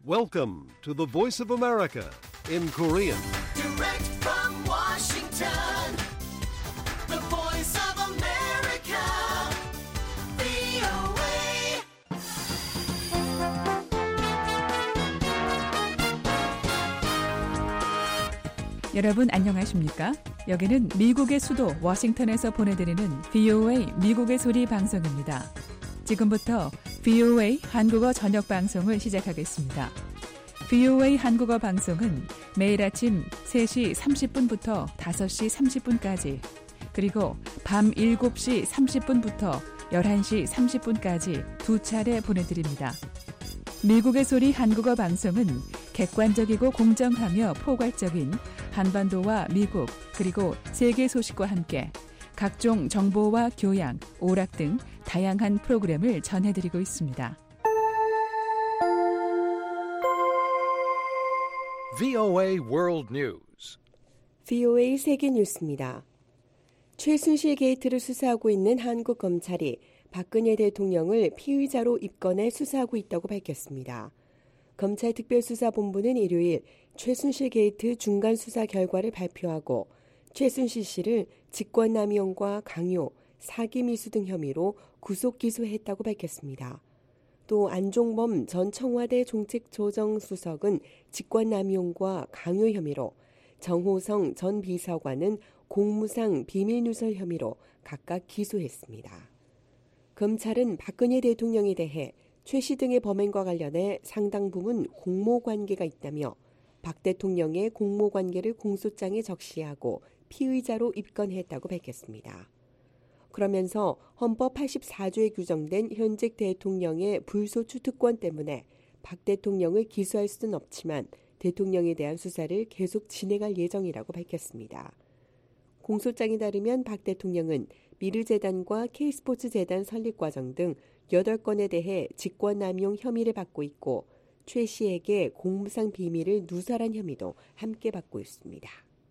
Welcome to the Voice of America in Korean. Direct from Washington, the Voice of America, VOA. 여러분 안녕하십니까? 여기는 미국의 수도 워싱턴에서 보내드리는 VOA 미국의 소리 방송입니다. 지금부터 VOA 한국어 저녁 방송을 시작하겠습니다. VOA 한국어 방송은 매일 아침 3시 30분부터 5시 30분까지 그리고 밤 7시 30분부터 11시 30분까지 두 차례 보내드립니다. 미국의 소리 한국어 방송은 객관적이고 공정하며 포괄적인 한반도와 미국 그리고 세계 소식과 함께 각종 정보와 교양, 오락 등 다양한 프로그램을 전해드리고 있습니다. VOA World News. VOA 세계 뉴스입니다. 최순실 게이트를 수사하고 있는 한국 검찰이 박근혜 대통령을 피의자로 입건해 수사하고 있다고 밝혔습니다. 검찰 특별수사본부는 일요일 최순실 게이트 중간 수사 결과를 발표하고 최순실 씨를 직권남용과 강요, 사기 미수 등 혐의로 구속 기소했다고 밝혔습니다. 또 안종범 전 청와대 정책조정수석은 직권남용과 강요 혐의로, 정호성 전 비서관은 공무상 비밀누설 혐의로 각각 기소했습니다. 검찰은 박근혜 대통령에 대해 최 씨 등의 범행과 관련해 상당 부분 공모관계가 있다며 박 대통령의 공모관계를 공소장에 적시하고 피의자로 입건했다고 밝혔습니다. 그러면서 헌법 84조에 규정된 현직 대통령의 불소추 특권 때문에 박 대통령을 기소할 수는 없지만 대통령에 대한 수사를 계속 진행할 예정이라고 밝혔습니다. 공소장에 따르면 박 대통령은 미르재단과 K스포츠재단 설립 과정 등 8건에 대해 직권남용 혐의를 받고 있고 최 씨에게 공무상 비밀을 누설한 혐의도 함께 받고 있습니다.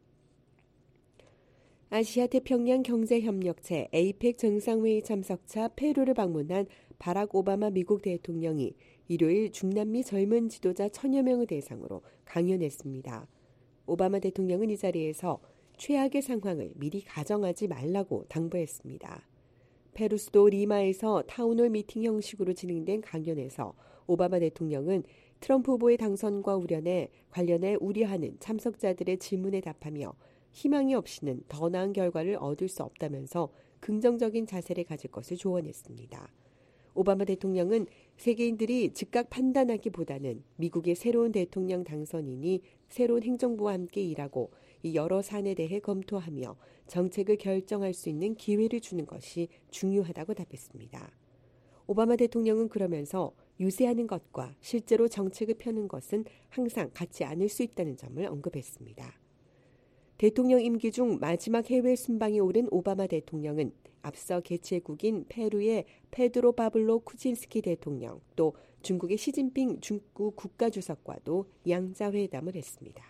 아시아태평양 경제협력체 APEC 정상회의 참석차 페루를 방문한 바락 오바마 미국 대통령이 일요일 중남미 젊은 지도자 1000여 명을 대상으로 강연했습니다. 오바마 대통령은 이 자리에서 최악의 상황을 미리 가정하지 말라고 당부했습니다. 페루 수도 리마에서 타운홀 미팅 형식으로 진행된 강연에서 오바마 대통령은 트럼프 후보의 당선과 관련해 우려하는 참석자들의 질문에 답하며 희망이 없이는 더 나은 결과를 얻을 수 없다면서 긍정적인 자세를 가질 것을 조언했습니다. 오바마 대통령은 세계인들이 즉각 판단하기보다는 미국의 새로운 대통령 당선인이 새로운 행정부와 함께 일하고 이 여러 사안에 대해 검토하며 정책을 결정할 수 있는 기회를 주는 것이 중요하다고 답했습니다. 오바마 대통령은 그러면서 유세하는 것과 실제로 정책을 펴는 것은 항상 같지 않을 수 있다는 점을 언급했습니다. 대통령 임기 중 마지막 해외 순방에 오른 오바마 대통령은 앞서 개최국인 페루의 페드로 파블로 쿠친스키 대통령 또 중국의 시진핑 중국 국가주석과도 양자회담을 했습니다.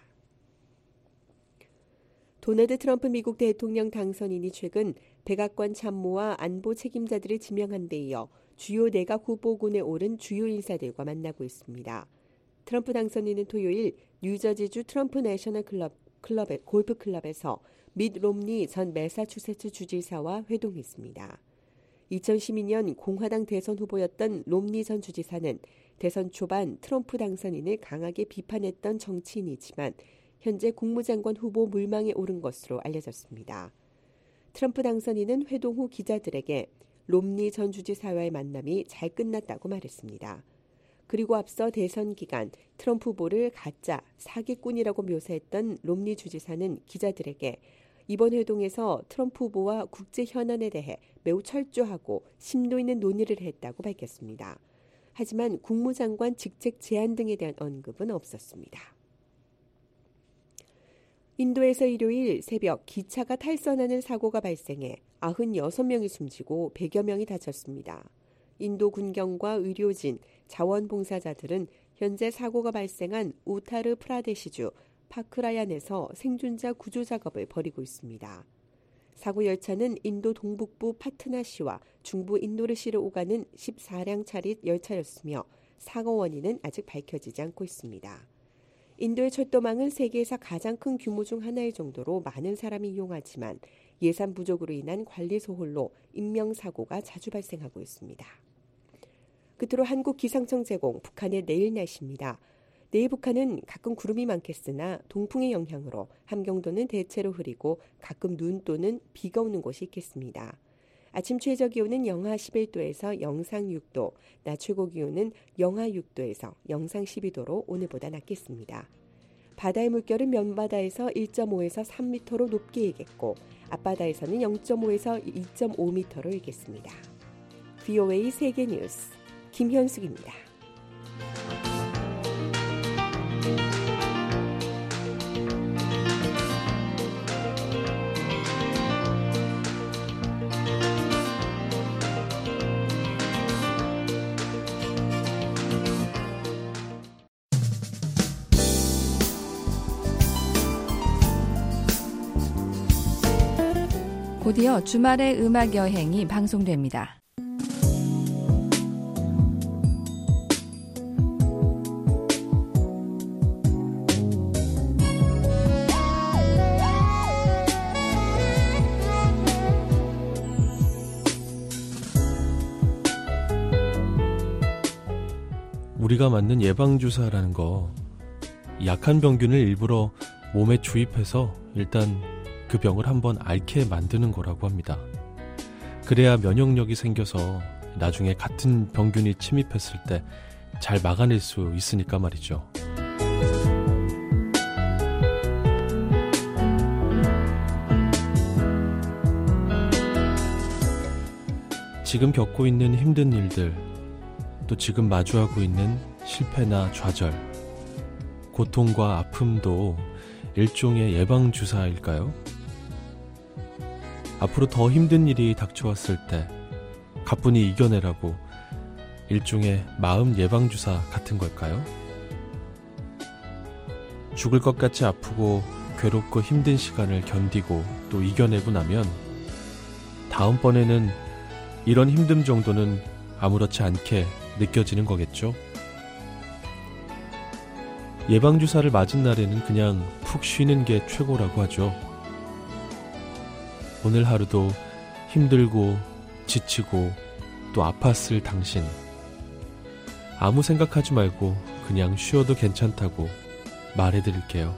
도널드 트럼프 미국 대통령 당선인이 최근 백악관 참모와 안보 책임자들을 지명한 데 이어 주요 내각 후보군에 오른 주요 인사들과 만나고 있습니다. 트럼프 당선인은 토요일 뉴저지주 트럼프 내셔널 골프 클럽에서 밋 롬니 전 매사추세츠 주지사와 회동했습니다. 2012년 공화당 대선 후보였던 롬니 전 주지사는 대선 초반 트럼프 당선인을 강하게 비판했던 정치인이지만 현재 국무장관 후보 물망에 오른 것으로 알려졌습니다. 트럼프 당선인은 회동 후 기자들에게 롬니 전 주지사와의 만남이 잘 끝났다고 말했습니다. 그리고 앞서 대선 기간 트럼프 후보를 가짜 사기꾼이라고 묘사했던 롬니 주지사는 기자들에게 이번 회동에서 트럼프 후보와 국제 현안에 대해 매우 철저하고 심도 있는 논의를 했다고 밝혔습니다. 하지만 국무장관 직책 제한 등에 대한 언급은 없었습니다. 인도에서 일요일 새벽 기차가 탈선하는 사고가 발생해 96명이 숨지고 100여 명이 다쳤습니다. 인도 군경과 의료진, 자원봉사자들은 현재 사고가 발생한 우타르 프라데시주 파크라얀에서 생존자 구조 작업을 벌이고 있습니다. 사고 열차는 인도 동북부 파트나시와 중부 인도르시를 오가는 14량 차례 열차였으며 사고 원인은 아직 밝혀지지 않고 있습니다. 인도의 철도망은 세계에서 가장 큰 규모 중 하나일 정도로 많은 사람이 이용하지만 예산 부족으로 인한 관리 소홀로 인명사고가 자주 발생하고 있습니다. 끝으로 한국 기상청 제공 북한의 내일 날씨입니다. 내일 북한은 가끔 구름이 많겠으나 동풍의 영향으로 함경도는 대체로 흐리고 가끔 눈 또는 비가 오는 곳이 있겠습니다. 아침 최저 기온은 영하 11도에서 영상 6도, 낮 최고 기온은 영하 6도에서 영상 12도로 오늘보다 낮겠습니다. 바다의 물결은 맨바다에서 1.5에서 3m로 높게 일겠고 앞바다에서는 0.5에서 2.5m로 일겠습니다. VOA 세계 뉴스 김현숙입니다. 곧이어 주말의 음악 여행이 방송됩니다. 우리가 맞는 예방주사라는 거, 약한 병균을 일부러 몸에 주입해서 일단 그 병을 한번 앓게 만드는 거라고 합니다. 그래야 면역력이 생겨서 나중에 같은 병균이 침입했을 때 잘 막아낼 수 있으니까 말이죠. 지금 겪고 있는 힘든 일들, 또 지금 마주하고 있는 실패나 좌절, 고통과 아픔도 일종의 예방주사일까요? 앞으로 더 힘든 일이 닥쳐왔을 때 가뿐히 이겨내라고 일종의 마음 예방주사 같은 걸까요? 죽을 것 같이 아프고 괴롭고 힘든 시간을 견디고 또 이겨내고 나면 다음번에는 이런 힘듦 정도는 아무렇지 않게 느껴지는 거겠죠? 예방주사를 맞은 날에는 그냥 푹 쉬는 게 최고라고 하죠. 오늘 하루도 힘들고 지치고 또 아팠을 당신, 아무 생각하지 말고 그냥 쉬어도 괜찮다고 말해드릴게요.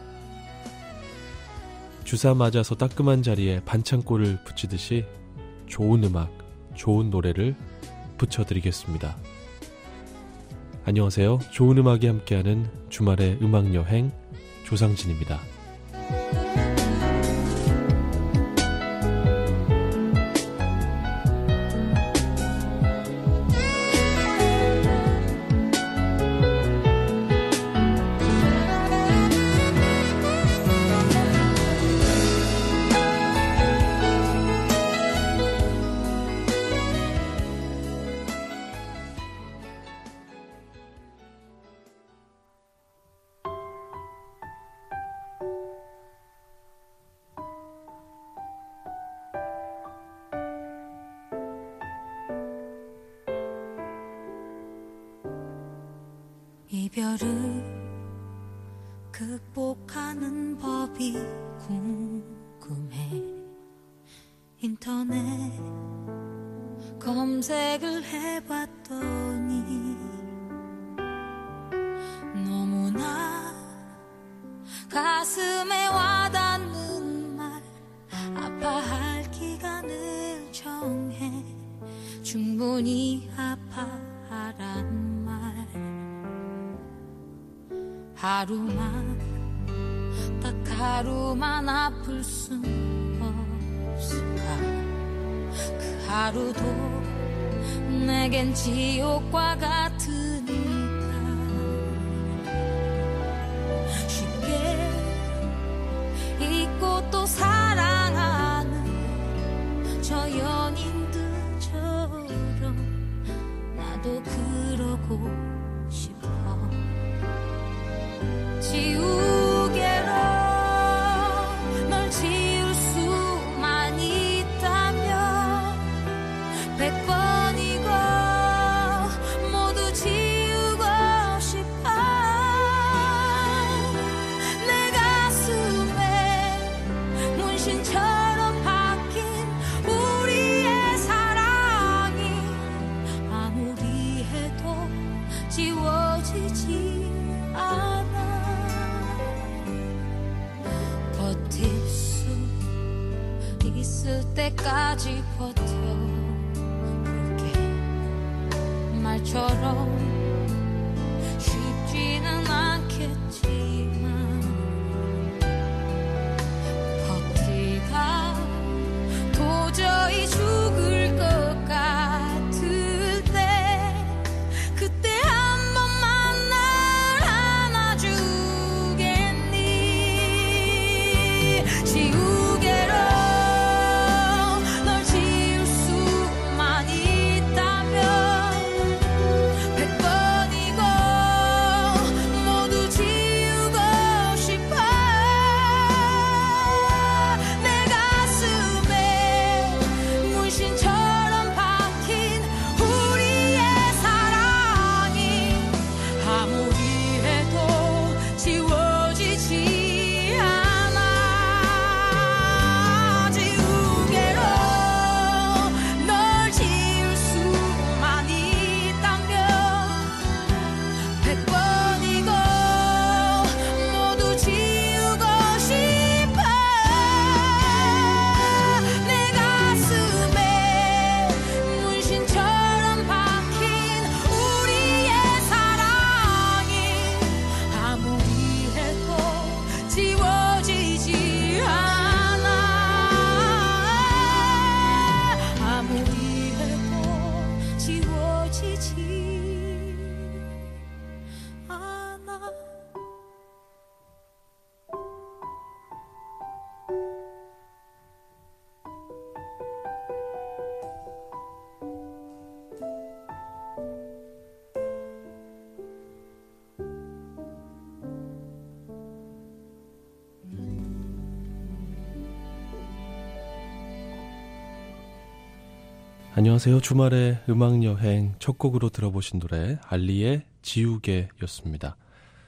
주사 맞아서 따끔한 자리에 반창고를 붙이듯이 좋은 음악, 좋은 노래를 붙여드리겠습니다. 안녕하세요. 좋은 음악이 함께하는 주말의 음악여행 조상진입니다. 이별을 극복하는 법이 궁금해. 인터넷 검색을 해봤더니 너무나 가슴에 와닿는 말, 아파할 기간을 정해 충분히 아파하란 말. 하루만, 딱 하루만 아플 순 없을까. 그 하루도 내겐 지옥과 같으니까. 쉽게 잊고 또 사랑하는 저 연인들처럼 나도 그러고 싶어. 지우개로 널 지울 수만 있다면 100번이고 모두 지우고 때까지 버텨볼게. 말처럼 쉽지는 않겠지만 버티다 도저히 죽을 것 같을 때 그때 한 번만 날 안아주겠니. 지우개로 널 지울 수만 있다면 100번이고 모두 지우고 싶어. 내 가슴에 문신처럼 박힌 우리의 사랑이 아무리 해도 지워지지 않아. 지우개로 널 지울 수만 있다면 100번이고 모두 지우고 싶어. 내 가슴에 문신처럼 박힌 우리의 사랑이 아무리 해도 지워지지 않아. 아무리 해도 지워지지 않아. 안녕하세요. 주말의 음악여행 첫 곡으로 들어보신 노래 알리의 지우개였습니다.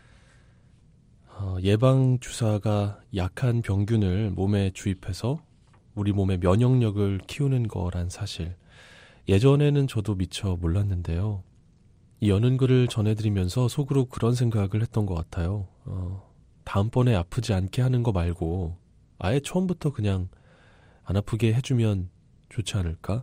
예방주사가 약한 병균을 몸에 주입해서 우리 몸의 면역력을 키우는 거란 사실, 예전에는 저도 미처 몰랐는데요. 이 여는 글을 전해드리면서 속으로 그런 생각을 했던 것 같아요. 다음번에 아프지 않게 하는 거 말고 아예 처음부터 그냥 안 아프게 해주면 좋지 않을까?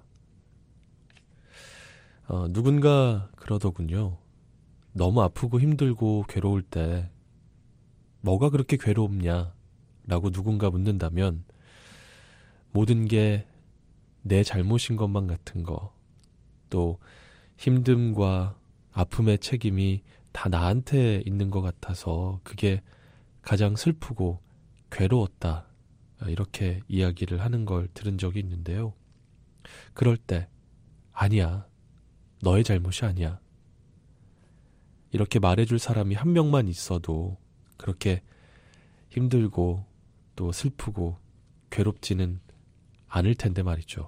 누군가 그러더군요. 너무 아프고 힘들고 괴로울 때 뭐가 그렇게 괴롭냐 라고 누군가 묻는다면 모든 게 내 잘못인 것만 같은 거, 또 힘듦과 아픔의 책임이 다 나한테 있는 것 같아서 그게 가장 슬프고 괴로웠다, 이렇게 이야기를 하는 걸 들은 적이 있는데요. 그럴 때 아니야, 너의 잘못이 아니야, 이렇게 말해줄 사람이 한 명만 있어도 그렇게 힘들고 또 슬프고 괴롭지는 않을 텐데 말이죠.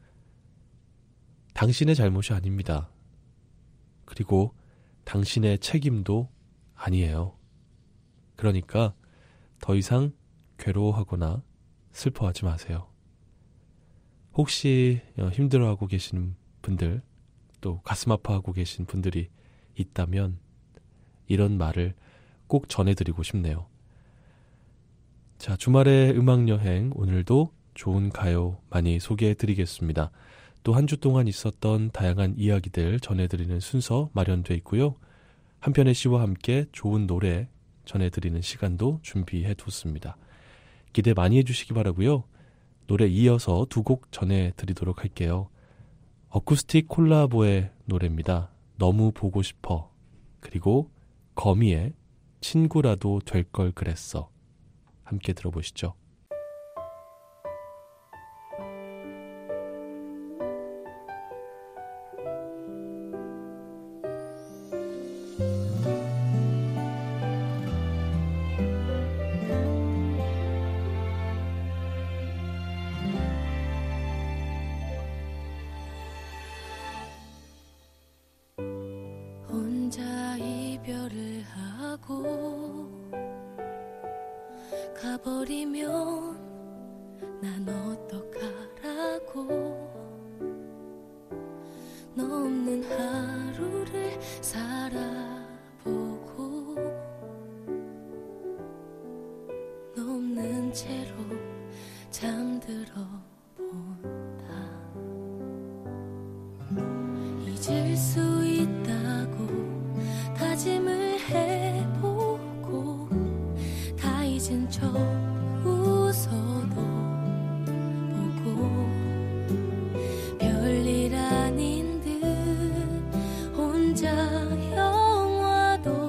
당신의 잘못이 아닙니다. 그리고 당신의 책임도 아니에요. 그러니까 더 이상 괴로워하거나 슬퍼하지 마세요. 혹시 힘들어하고 계시는 분들, 또 가슴 아파하고 계신 분들이 있다면 이런 말을 꼭 전해드리고 싶네요. 자, 주말의 음악여행, 오늘도 좋은 가요 많이 소개해드리겠습니다. 또 한 주 동안 있었던 다양한 이야기들 전해드리는 순서 마련되어 있고요. 한편의 시와 함께 좋은 노래 전해드리는 시간도 준비해뒀습니다. 기대 많이 해주시기 바라고요. 노래 이어서 두 곡 전해드리도록 할게요. 어쿠스틱 콜라보의 노래입니다. 너무 보고 싶어. 그리고 거미의 친구라도 될 걸 그랬어. 함께 들어보시죠. 혼자 이별을 하고 가버리면 난 어떡하라고. 너 없는 하루를 살아보고 너 없는 채로 잠들어 본 척 웃어도 보고 별일 아닌 듯 혼자 영화도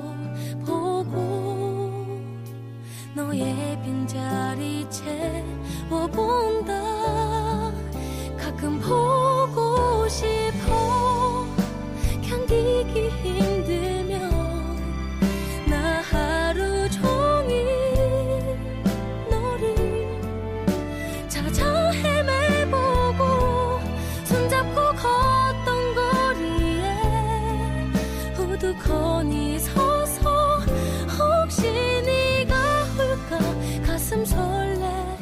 보고 너의 빈자리 채워본다. 가끔 보고 싶어 견디기 힘들면 나 하루 종일 너를 찾아 헤매보고 손잡고 걷던 거리에 우두커니 서서 혹시 네가 올까 가슴 설레본다.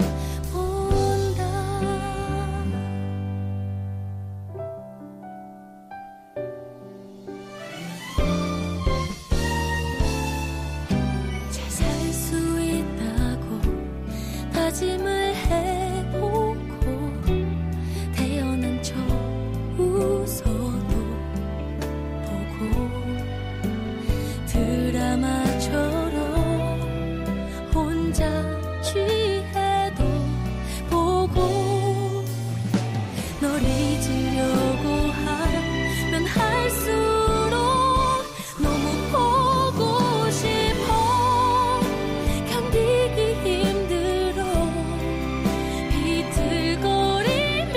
잘 살 수 있다고 다짐을 해보고 태어난 척 웃어도 보고 드라마처럼 혼자 취해도 보고 널 잊으려고 하면 할수록 너무 보고 싶어 견디기 힘들어 비틀거리며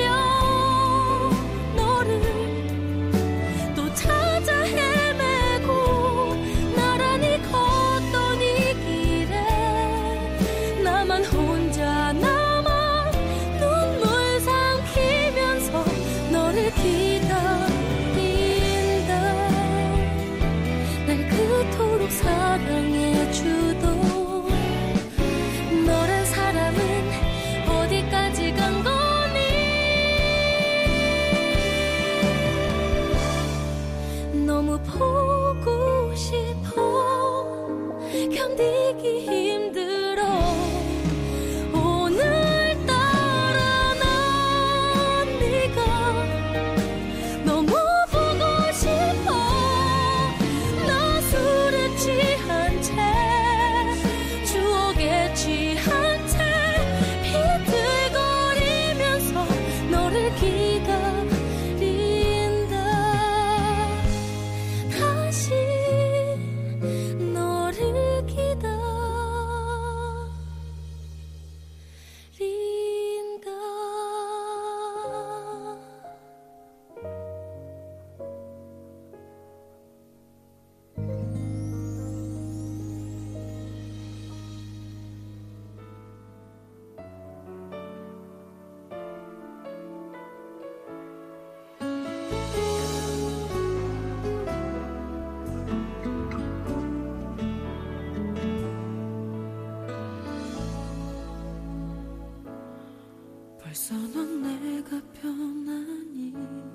너를 또 찾아 헤매고 나란히 걷던 이 길에 나만 혼자 남아 눈물 삼키면서 너를 기다린다. 날 그토록 사랑해주던 너란 사람은 어디까지 간 거니. 너무 보고 싶어 견디기 힘들어 오늘따라 난 네가 너무 보고 싶어. 나 술에 취한 채 추억에 취한 채 비틀거리면서 너를 기다린다. 다시 너를 기다린다. 벌써 넌 내가 변하니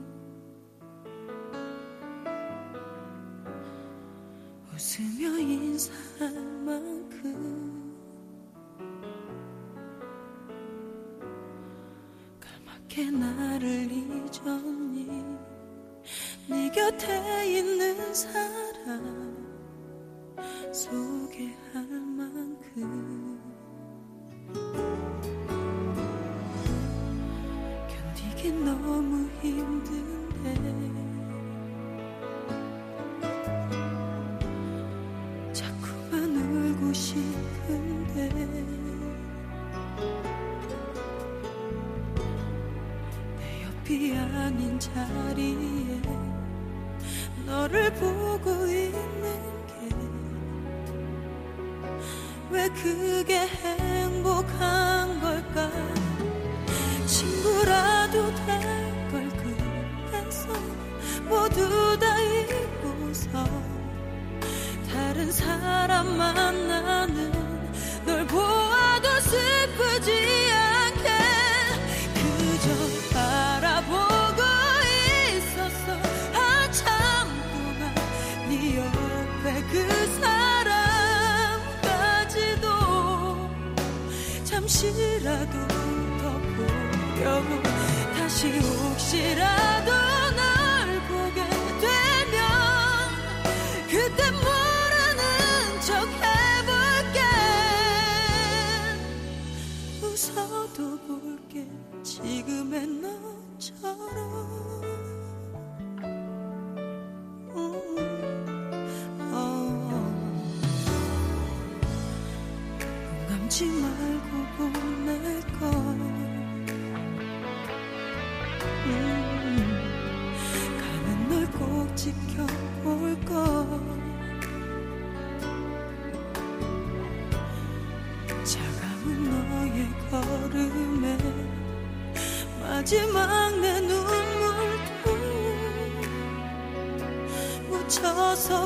웃으며 인사할 만큼 까맣게 나를 잊었니. 네 곁에 있는 사람 소개할 만큼 견디긴 너무 힘든데 자꾸만 울고 싶은데 내 옆이 아닌 자리에 너를 보고 있는 게 왜 그게 행복한 걸까. 친구라도 될 걸 그래서 모두 다 잊고서 다른 사람 만나는 널 보아도 슬프지 않게 그저 바라보고 있었어. 한참 동안 네 옆에 그 사람까지도 잠시라도 더 보려고 다시 혹시라도 널 보게 되면 그때 모르는 척 해볼게. 볼게 지금의 너처럼 감지 말고 보낼걸 가는 널 꼭 지켜볼걸 차가운 너의 걸음에 마지막 내 눈물도 묻혀서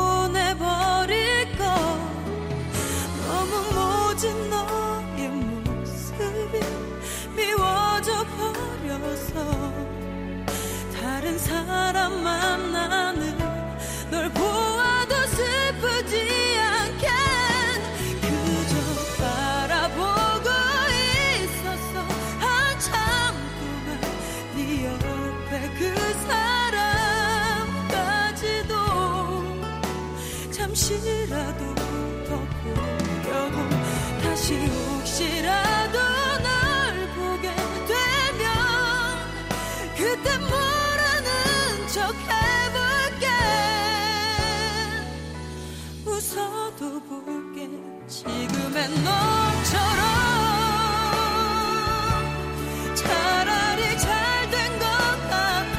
보내버릴걸 너무 모진 너의 모습이 미워져 버려서 다른 사람 만나는 널 보아도 슬프지 않게 그저 바라보고 있었어 한참 동안 네 옆에 그 사람까지도 잠시라도 더 보려고 다시 혹시라도 널 보게 되면 그때 모르는 척 해볼게 웃어도 볼게 지금의 너처럼 차라리 잘 된 것 같아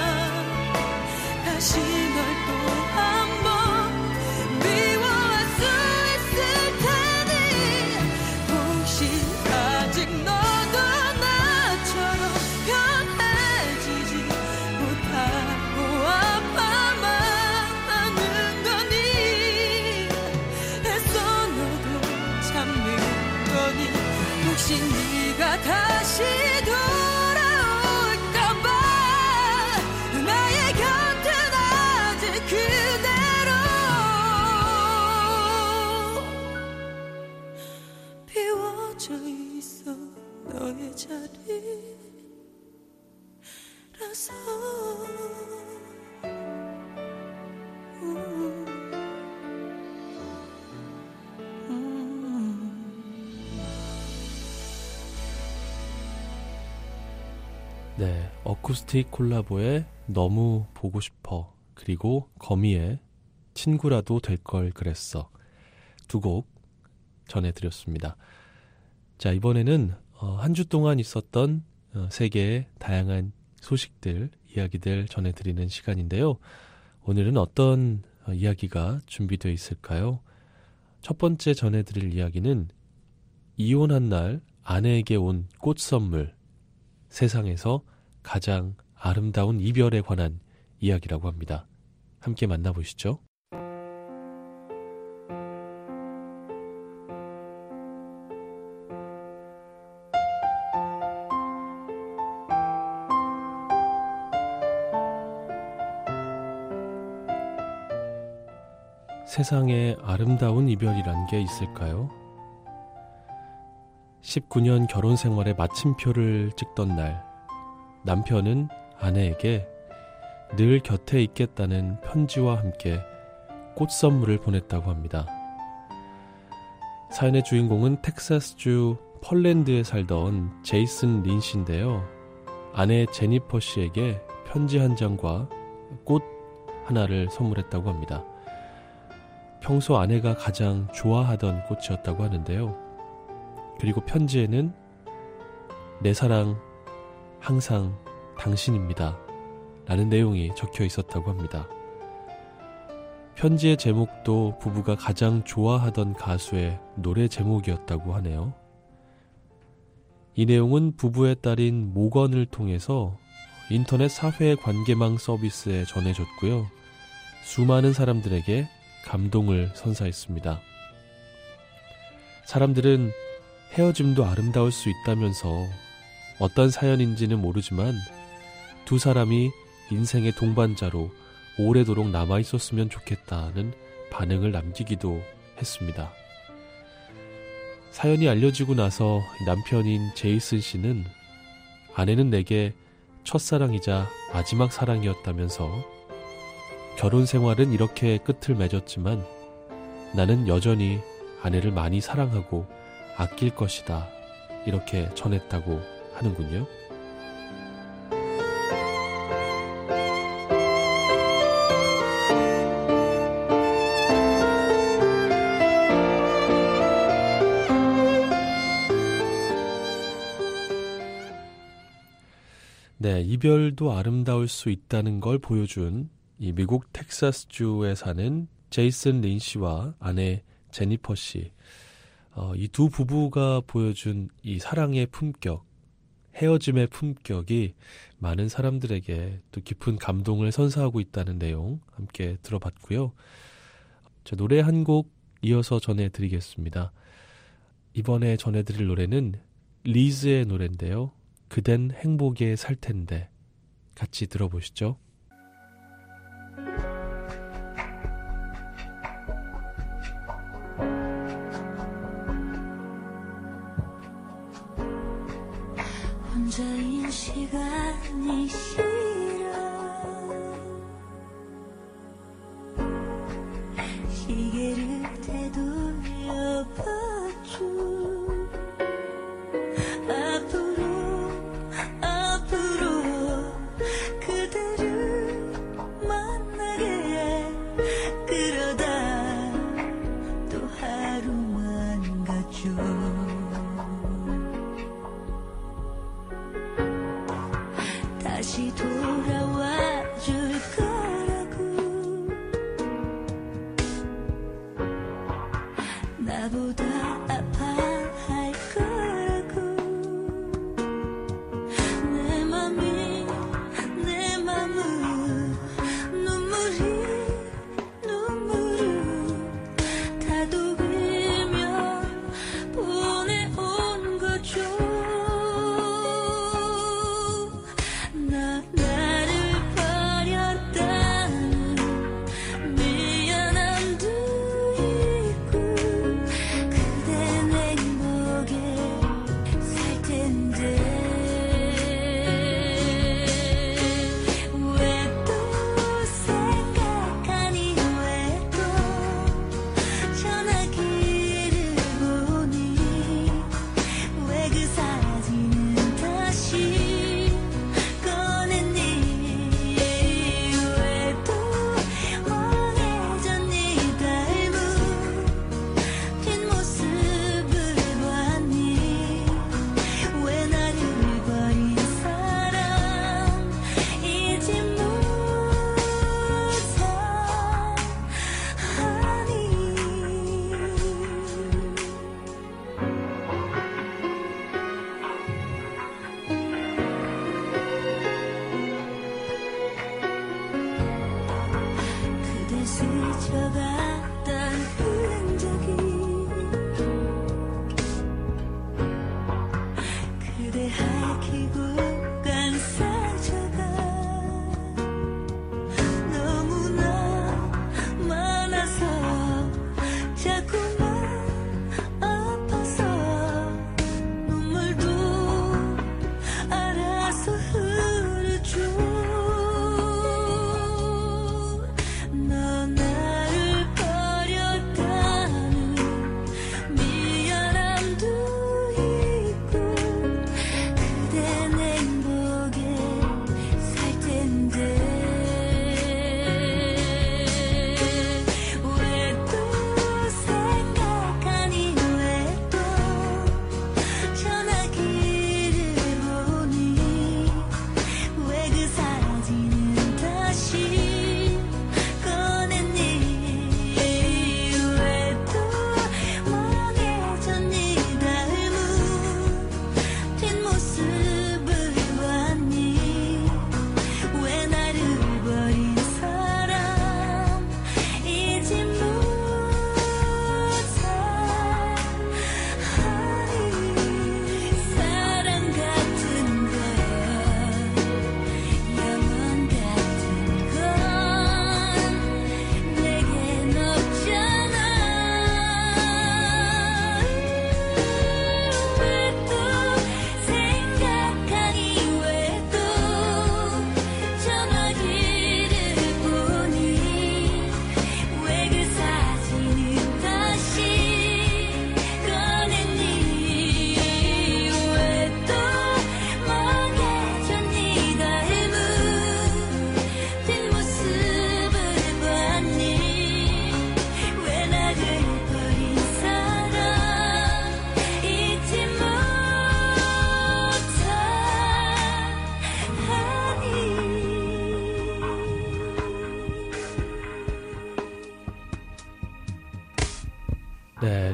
다시 널 또 한 번 미워할 수 있을 테니 혹시 아직 너도 나처럼 편해지지 못하고 아파만 하는 거니 애써 너도 참는 거니 혹시 네가 다시 돌아올까봐 나의 곁은 아직 그대로 비워져 있어 너의 자리라서 네, 어쿠스틱 콜라보의 너무 보고 싶어 그리고 거미의 친구라도 될 걸 그랬어 두 곡 전해드렸습니다. 자, 이번에는 한 주 동안 있었던 세계의 다양한 소식들, 이야기들 전해드리는 시간인데요. 오늘은 어떤 이야기가 준비되어 있을까요? 첫 번째 전해드릴 이야기는 이혼한 날 아내에게 온 꽃 선물, 세상에서 가장 아름다운 이별에 관한 이야기라고 합니다. 함께 만나보시죠. 세상에 아름다운 이별이란 게 있을까요? 19년 결혼 생활의 마침표를 찍던 날, 남편은 아내에게 늘 곁에 있겠다는 편지와 함께 꽃 선물을 보냈다고 합니다. 사연의 주인공은 텍사스주 펄랜드에 살던 제이슨 린 씨인데요. 아내 제니퍼 씨에게 편지 한 장과 꽃 하나를 선물했다고 합니다. 평소 아내가 가장 좋아하던 꽃이었다고 하는데요. 그리고 편지에는 내 사랑 항상 당신입니다 라는 내용이 적혀 있었다고 합니다. 편지의 제목도 부부가 가장 좋아하던 가수의 노래 제목이었다고 하네요. 이 내용은 부부의 딸인 모건을 통해서 인터넷 사회관계망 서비스에 전해졌고요. 수많은 사람들에게 감동을 선사했습니다. 사람들은 헤어짐도 아름다울 수 있다면서 어떤 사연인지는 모르지만 두 사람이 인생의 동반자로 오래도록 남아있었으면 좋겠다는 반응을 남기기도 했습니다. 사연이 알려지고 나서 남편인 제이슨 씨는 아내는 내게 첫사랑이자 마지막 사랑이었다면서 결혼 생활은 이렇게 끝을 맺었지만 나는 여전히 아내를 많이 사랑하고 아낄 것이다 이렇게 전했다고 하는군요. 네, 이별도 아름다울 수 있다는 걸 보여준 이 미국 텍사스주에 사는 제이슨 린 씨와 아내 제니퍼 씨, 이 두 부부가 보여준 이 사랑의 품격, 헤어짐의 품격이 많은 사람들에게 또 깊은 감동을 선사하고 있다는 내용 함께 들어봤고요. 저 노래 한 곡 이어서 전해드리겠습니다. 이번에 전해드릴 노래는 리즈의 노래인데요. 그댄 행복에 살 텐데. 같이 들어보시죠. 혼자인 시간이 싫어 시계를 되돌려봤죠. 앞으로 그대를 만나게 그러다 또 하루만 가죠. 다시 돌아와 줄 거라고 나보다 아파할 거라고 내 맘은 눈물을 다독이며 보내온 거죠. 나를 버렸다는 미안함도 있고 그대 내게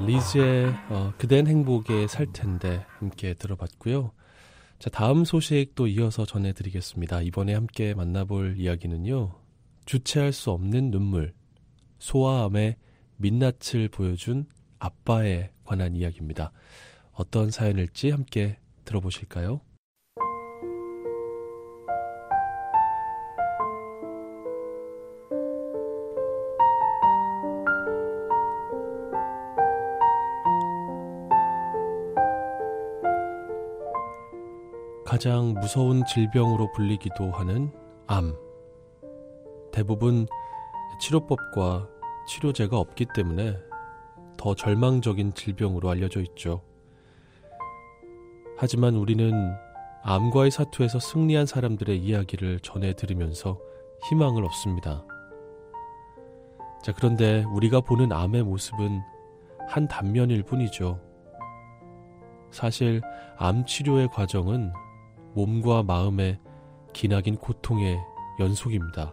리즈의 그댄 행복에 살 텐데 함께 들어봤고요. 자, 다음 소식 또 이어서 전해드리겠습니다. 이번에 함께 만나볼 이야기는요. 주체할 수 없는 눈물, 소아암의 민낯을 보여준 아빠에 관한 이야기입니다. 어떤 사연일지 함께 들어보실까요? 가장 무서운 질병으로 불리기도 하는 암. 대부분 치료법과 치료제가 없기 때문에 더 절망적인 질병으로 알려져 있죠. 하지만 우리는 암과의 사투에서 승리한 사람들의 이야기를 전해 들으면서 희망을 얻습니다. 자, 그런데 우리가 보는 암의 모습은 한 단면일 뿐이죠. 사실 암 치료의 과정은 몸과 마음의 기나긴 고통의 연속입니다.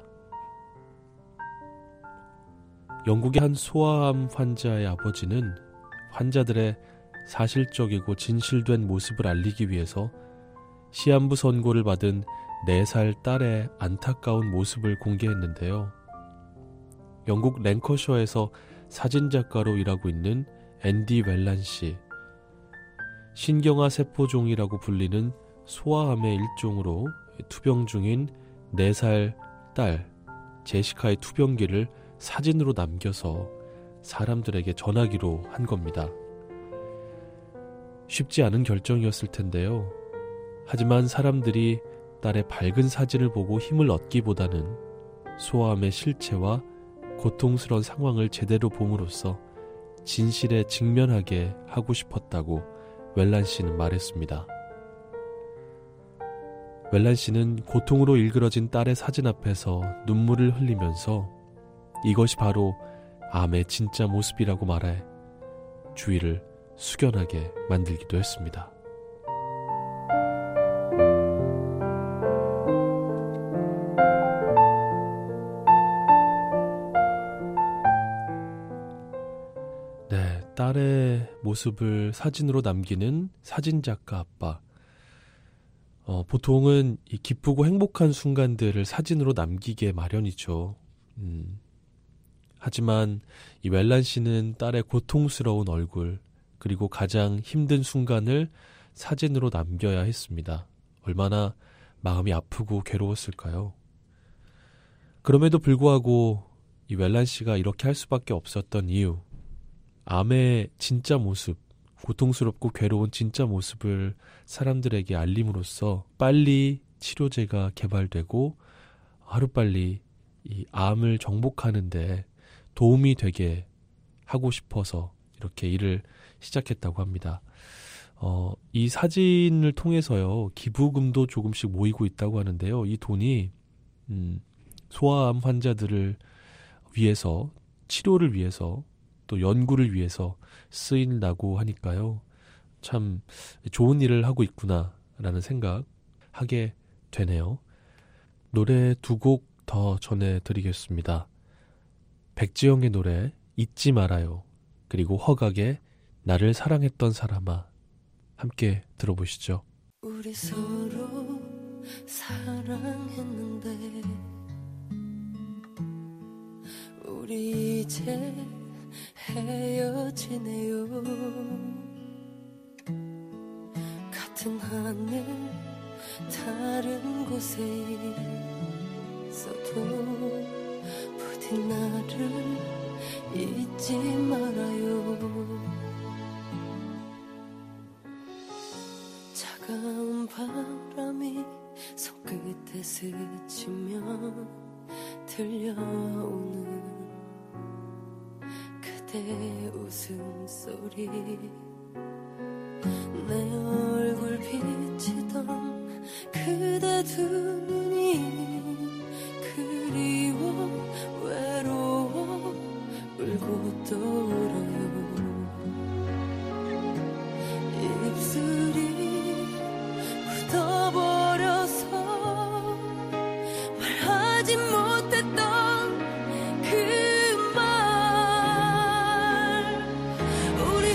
영국의 한 소아암 환자의 아버지는 환자들의 사실적이고 진실된 모습을 알리기 위해서 시한부 선고를 받은 4살 딸의 안타까운 모습을 공개했는데요. 영국 랭커셔에서 사진작가로 일하고 있는 앤디 웰란 씨, 신경화 세포종이라고 불리는 소아암의 일종으로 투병 중인 4살 딸 제시카의 투병기를 사진으로 남겨서 사람들에게 전하기로 한 겁니다. 쉽지 않은 결정이었을 텐데요. 하지만 사람들이 딸의 밝은 사진을 보고 힘을 얻기보다는 소아암의 실체와 고통스러운 상황을 제대로 봄으로써 진실에 직면하게 하고 싶었다고 웰란 씨는 말했습니다. 웰란 씨는 고통으로 일그러진 딸의 사진 앞에서 눈물을 흘리면서 이것이 바로 암의 진짜 모습이라고 말해 주위를 숙연하게 만들기도 했습니다. 네, 딸의 모습을 사진으로 남기는 사진작가 아빠. 보통은 이 기쁘고 행복한 순간들을 사진으로 남기게 마련이죠. 하지만 이 웰란 씨는 딸의 고통스러운 얼굴, 그리고 가장 힘든 순간을 사진으로 남겨야 했습니다. 얼마나 마음이 아프고 괴로웠을까요? 그럼에도 불구하고 이 웰란 씨가 이렇게 할 수밖에 없었던 이유, 암의 진짜 모습, 고통스럽고 괴로운 진짜 모습을 사람들에게 알림으로써 빨리 치료제가 개발되고 하루빨리 이 암을 정복하는 데 도움이 되게 하고 싶어서 이렇게 일을 시작했다고 합니다. 이 사진을 통해서요, 기부금도 조금씩 모이고 있다고 하는데요. 이 돈이 소아암 환자들을 위해서, 치료를 위해서, 또 연구를 위해서 쓰인다고 하니까요. 참 좋은 일을 하고 있구나라는 생각하게 되네요. 노래 2곡 더 전해드리겠습니다. 백지영의 노래 잊지 말아요. 그리고 허각의 나를 사랑했던 사람아, 함께 들어보시죠. 우리 서로 사랑했는데 우리 이제 헤어지네요. 같은 하늘 다른 곳에 있어도 부디 나를 잊지 말아요. 차가운 바람이 손끝에 스치며 들려오는 그대 웃음소리, 내 얼굴 비치던 그대 두 눈이 그리워 외로워 울고 또 울어요. 입술이 굳어버려서 말하지 못했던 그 말, 우리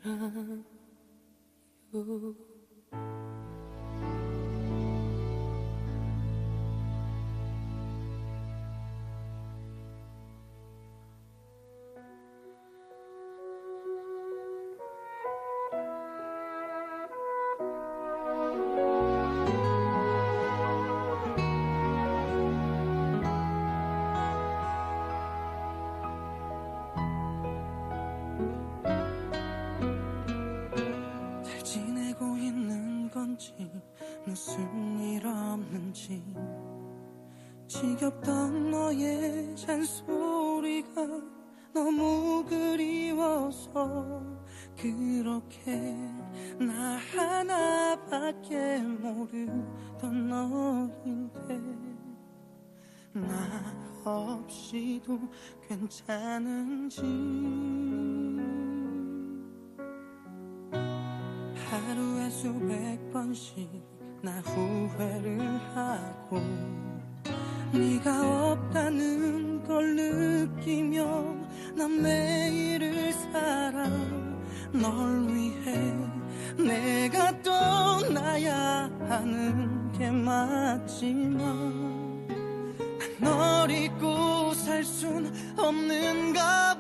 알아요. 잘 지내고 있는 건지 무슨 일 없는지 지겹던 너의 잔소리가 너무 그리워서 그렇게 나 하나밖에 모르던 너인데 나 없이도 괜찮은지 하루에 수백 번씩 나 후회를 하고 네가 없다는 걸 느끼며 난 매일을 살아 널 위해 내가 떠나야 하는 게 맞지만 널 잊고 살 순 없는가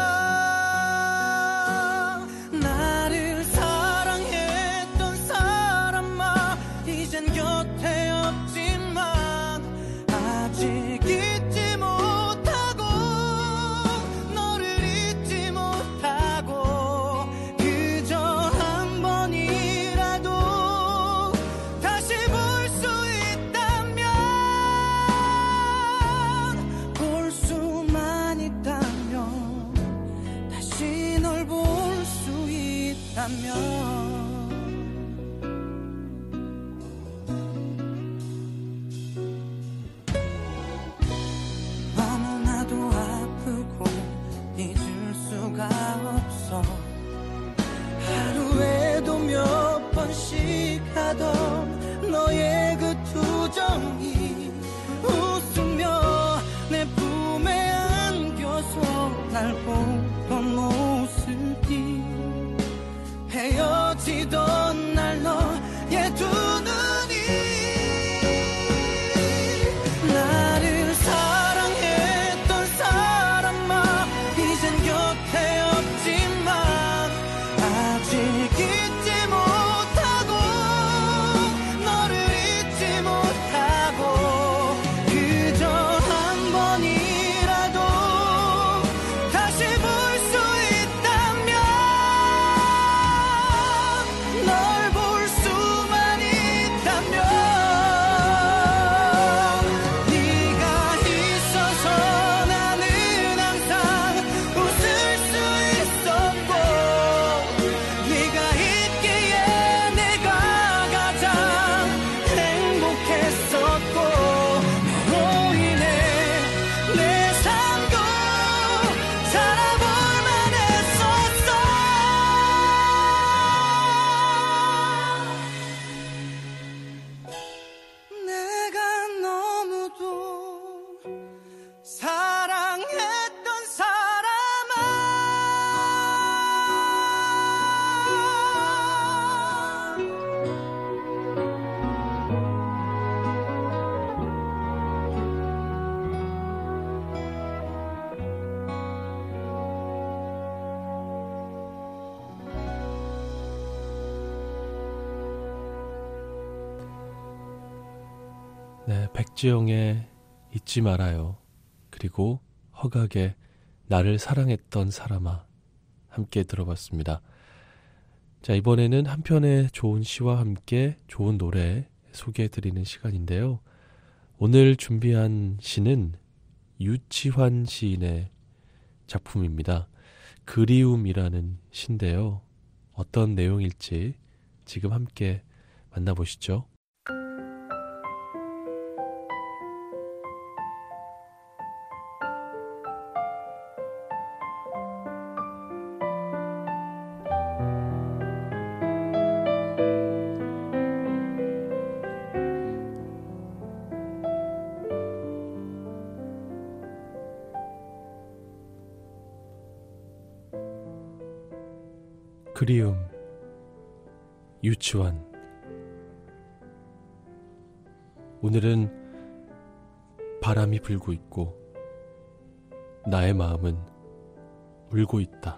봐 나를 사랑했던 사람아 이젠 곁에 없지만 아직 잊지 못하고 너를 잊지 못하고 그저 한 번이라도 다시 볼 수 있다면 볼 수만 있다면 다시 널 볼 수 있다면 너무나도 아프고 잊을 수가 없어 하루에도 몇 번씩 하던 너의 그 투정이 웃으며 내 품에 안겨서 날 보던 모습이 헤어지던 날 너의 두 눈이 나를 사랑했던 사람아 이젠 곁에 없지만 아직 잊지 못하고 너를 잊지 못하고 그저 한 번이라도 다시 볼 수 있다면 널 볼 수만 있다면 네가 있어서 나는 항상 웃을 수 있었고 네가 있기에 내가 가장 행복했었고 너로 인해 내 삶도 살아볼 만했었어 내가 너무도 사랑했던 사람아 네, 백지영의 잊지 말아요. 그리고 허각의 나를 사랑했던 사람아 함께 들어봤습니다. 자, 이번에는 한 편의 좋은 시와 함께 좋은 노래 소개해드리는 시간인데요. 오늘 준비한 시는 유치환 시인의 작품입니다. 그리움이라는 시인데요. 어떤 내용일지 지금 함께 만나보시죠. 그리움, 유치원. 오늘은 바람이 불고 있고 나의 마음은 울고 있다.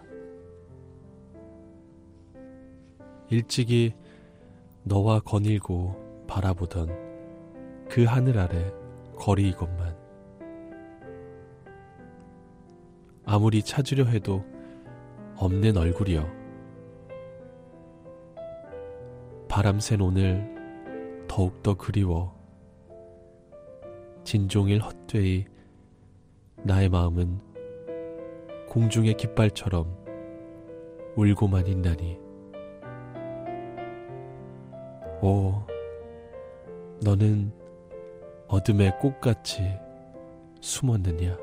일찍이 너와 거닐고 바라보던 그 하늘 아래 거리 이것만. 아무리 찾으려 해도 없는 얼굴이여. 바람샌 오늘 더욱더 그리워. 진종일 헛되이 나의 마음은 공중의 깃발처럼 울고만 있나니. 오, 너는 어둠의 꽃같이 숨었느냐.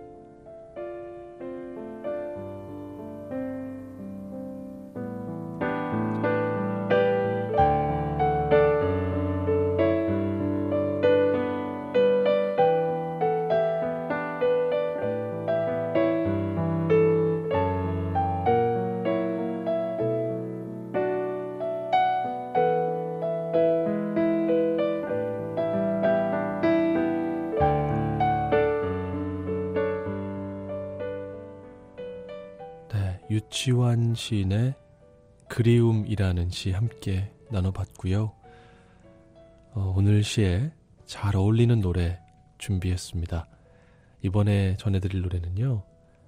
유치원 시인의 그리움이라는 시 함께 나눠봤고요. 오늘 시에 잘 어울리는 노래 준비했습니다. 이번에 전해드릴 노래는요,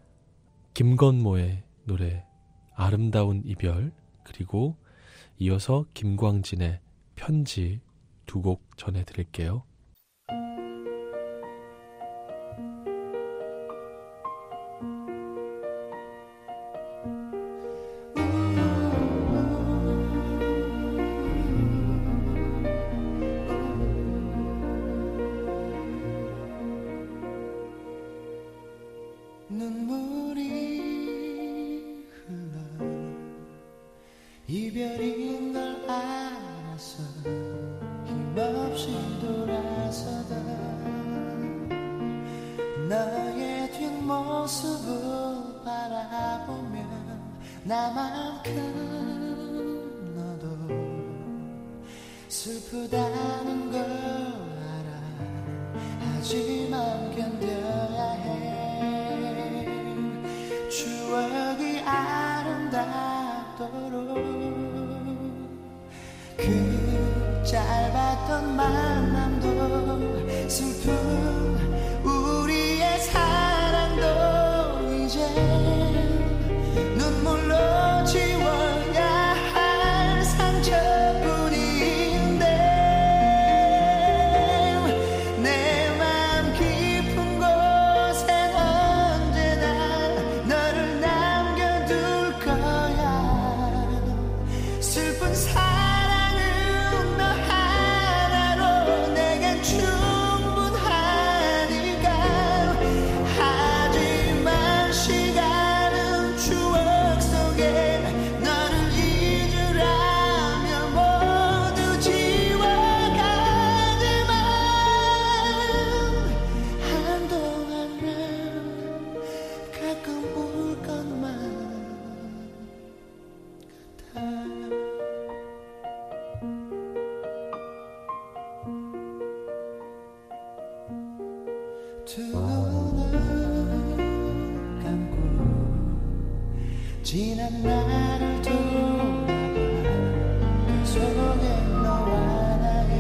김건모의 노래 아름다운 이별, 그리고 이어서 김광진의 편지 두 곡 전해드릴게요. 눈물이 흘러 이별인 걸 알아서 힘없이 돌아서다 너의 뒷모습을 바라보면 나만큼 너도 슬프다는 걸 알아. 하지만 견뎌야 해. 추억이 아름답도록 그 짧았던 만남도 슬픈 우리의 사랑도 이제 눈물로 지워야 할 상처뿐인데 내 맘 깊은 곳엔 언제나 너를 남겨둘 거야. 슬픈 사랑은 너 하나로 내겐 충분하니까. 하지만 시간은 추억 속에 너를 잊으라며 모두 지워가지만 한동안은 가끔 울 것만 같아. 두 눈을 감고 지난 날을 돌아봐. 그 속에 너와 나의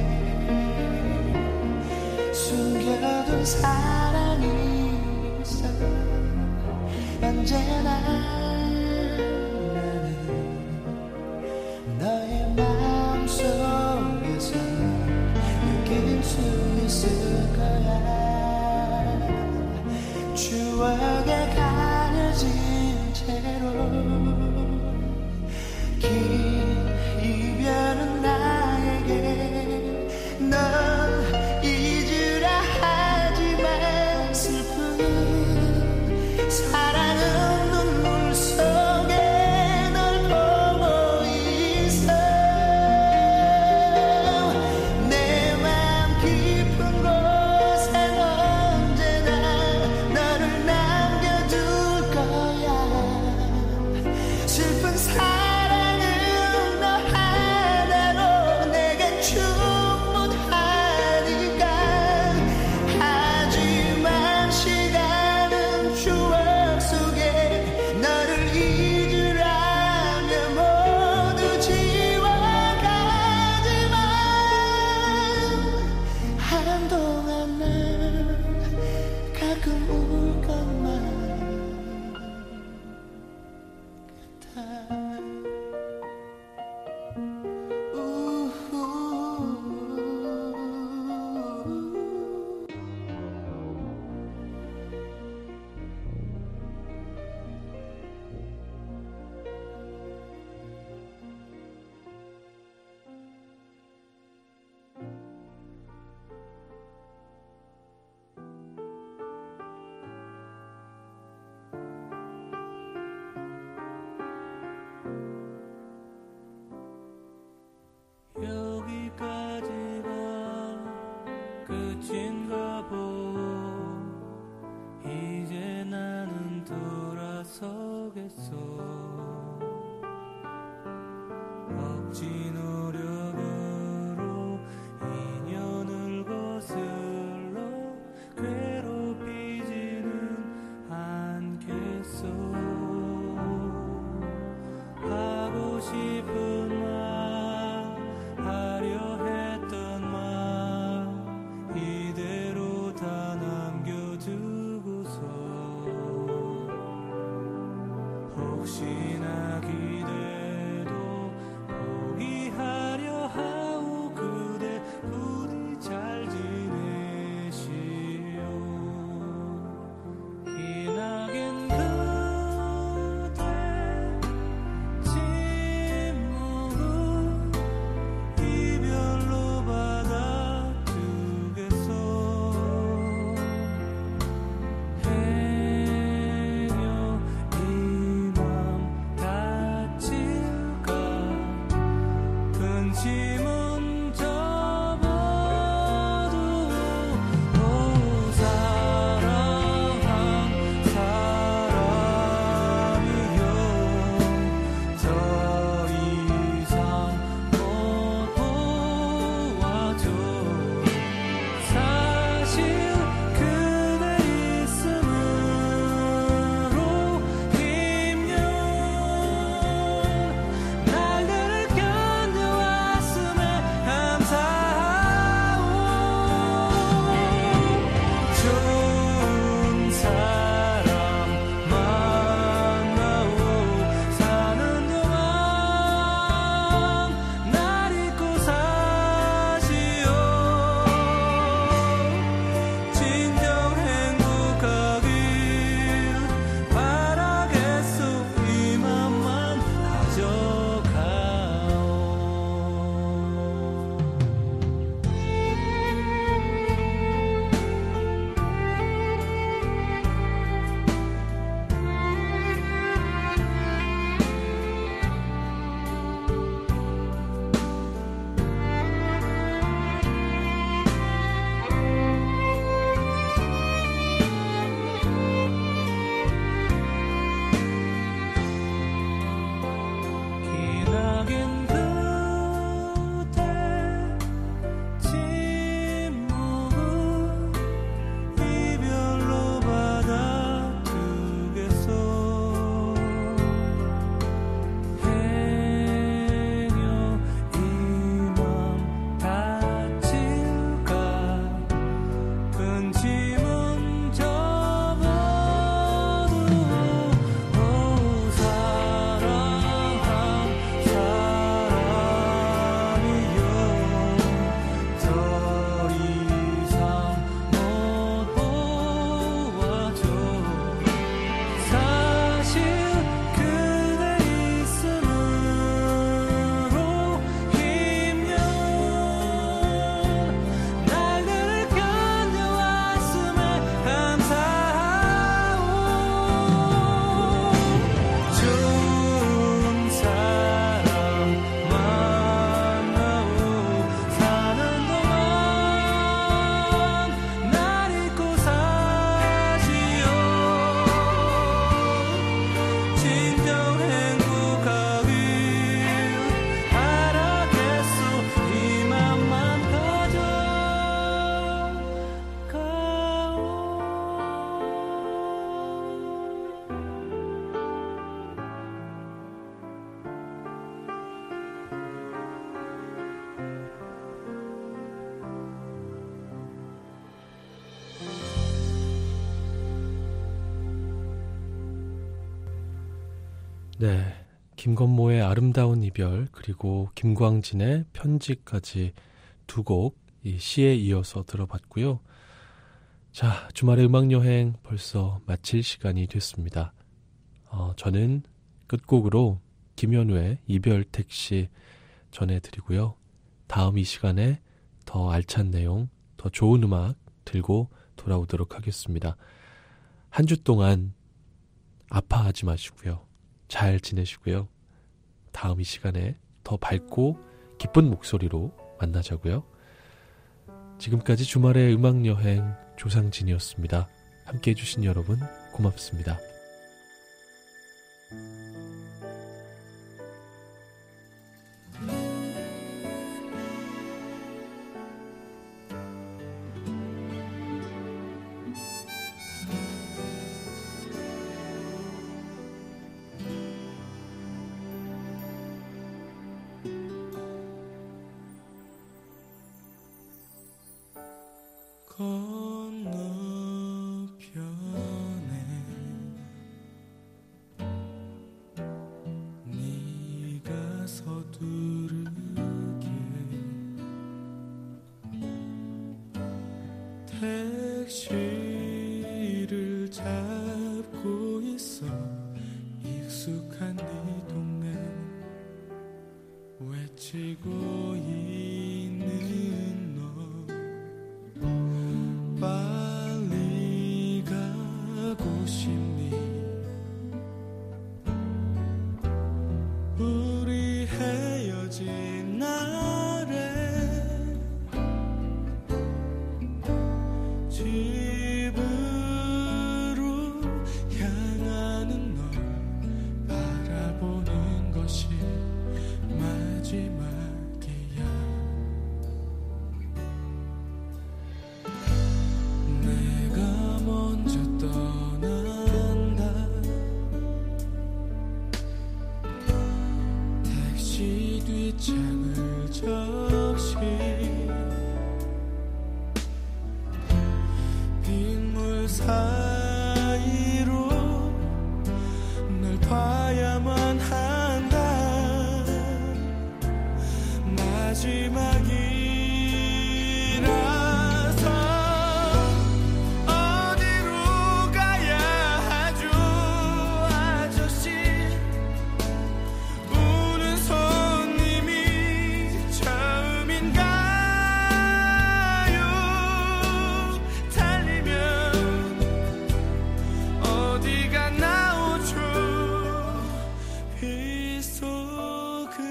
숨겨둔 사랑이 있어. 언제나 나는 너의 마음속에서 느낄 수 있을 거야. 추억에 가려진 채로 긴 이별은 나에게 넌 잊으라 하지만 슬픈 사랑은 눈물 속에 널 보고 있어. 내 맘 깊은 곳엔 언제나 너를 남 가끔 울 것만 같아. 여기까지가 끝인가 보. 이제 나는 돌아서겠어. 억지 노력으로 인연을 거슬러 괴롭히지는 않겠어. 하고 싶은 말 하려 했던 말 이대로 다 남겨두고서 혹시 네, 김건모의 아름다운 이별 그리고 김광진의 편지까지 두 곡 이 시에 이어서 들어봤고요. 자, 주말의 음악여행 벌써 마칠 시간이 됐습니다. 저는 끝곡으로 김현우의 이별 택시 전해드리고요. 다음 이 시간에 더 알찬 내용, 더 좋은 음악 들고 돌아오도록 하겠습니다. 한 주 동안 아파하지 마시고요. 잘 지내시고요. 다음 이 시간에 더 밝고 기쁜 목소리로 만나자고요. 지금까지 주말의 음악여행 조상진이었습니다. 함께해 주신 여러분 고맙습니다. 택시를 잡고 있어 익숙한 이 동네 외치고 있는 너 빨리 가고 싶니 우리 헤어진 날에 집으로 향하는 널 바라보는 것이 마지막이야 내가 먼저 떠난다 택시 뒷창을 적시 빗물 사이로 널 봐야만 한다 마지막이라서 어디로 가야 하죠 아저씨 우는 손님이 처음인가요 달리면 어디가 나오죠 빗속을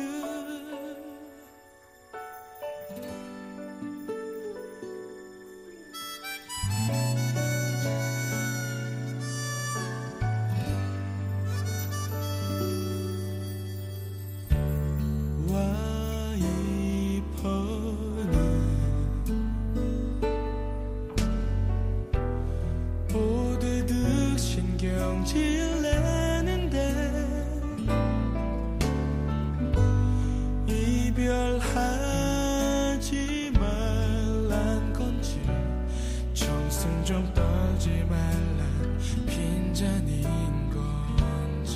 와이퍼는 오드득 신경질 내는데 이별하지 말란 건지 정승 좀 떨지 말란 빈잔인 건지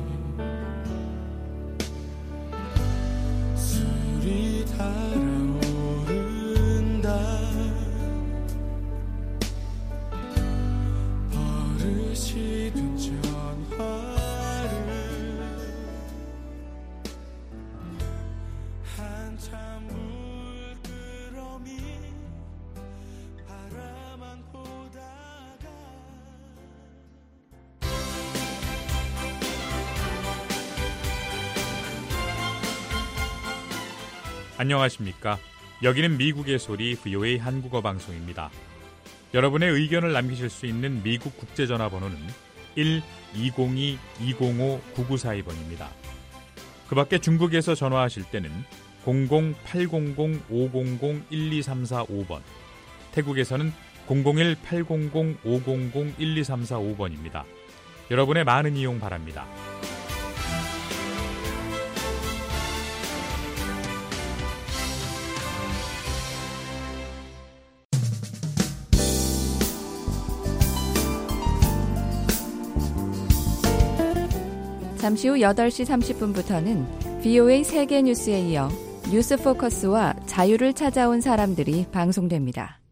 술이 달아오른다 버릇이 든 전화를 한참 물끄러미 바라만 보다가 안녕하십니까. 여기는 미국의 소리 VOA 한국어 방송입니다. 여러분의 의견을 남기실 수 있는 미국 국제전화번호는 1-202-205-9942번입니다. 그 밖에 중국에서 전화하실 때는 00-800-500-1234-5번, 태국에서는 001-800-500-1234-5번입니다. 여러분의 많은 이용 바랍니다. 잠시 후 8시 30분부터는 VOA 세계 뉴스에 이어 뉴스 포커스와 자유를 찾아온 사람들이 방송됩니다.